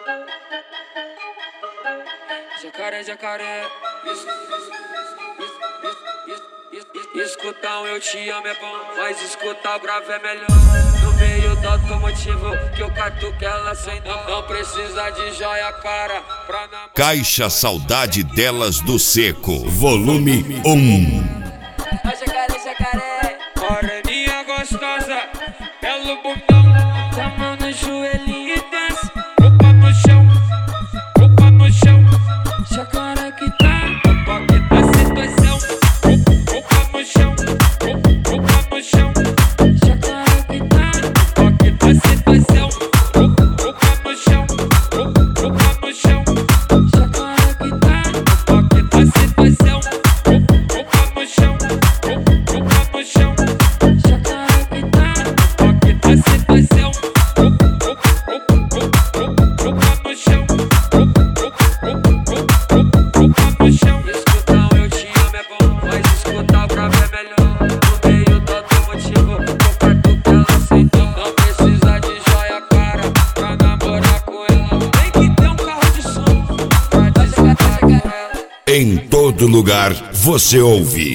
Jacaré, jacaré. Escutar um eu te amo é bom, mas escutar o grave é melhor. No meio do automotivo que eu catuco ela sem dó. Não precisa de joia cara pra namorar. Caixa Saudade Delas do Seco, volume 1. Jacaré, jacaré. Moreninha gostosa, belo bundão. Com a mão no joelhinho e desce. Roupa no chão, roupa no chão. Jacaré que tá no toque da situação. Roupa no chão, roupa no chão. Jacaré que tá no toque da situação. Roupa no chão, roupa no chão. Jacaré que tá no toque da situação. Roupa no chão, roupa no chão. Jacaré que tá no toque da situação. Roupa no chão, roupa no chão. Escutar um eu te amo é bom, mas escutar o grave é melhor. No meio do automotivo, eu catuco ela sem dó. Não precisa de joia cara pra namorar com ela. Tem que ter um carro de som pra descatar com ela. Em todo lugar você ouve.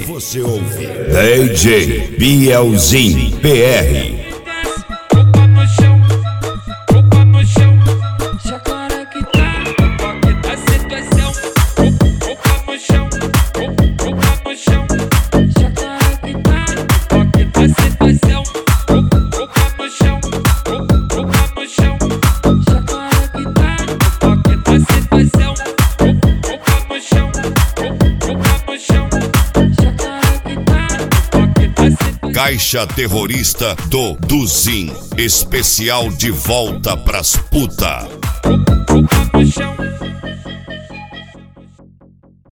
DJ Bielzinho PR. Roupa no chão, roupa no chão. Jacaré que tá no toque da situação. Roupa no chão, roupa no chão. Jacaré que tá no toque da situação. Roupa no chão, roupa no chão. Jacaré que tá no toque da situação. Roupa no chão, roupa no chão. Jacaré que tá no toque da situação. Caixa Terrorista do Duzin, especial de volta pras puta.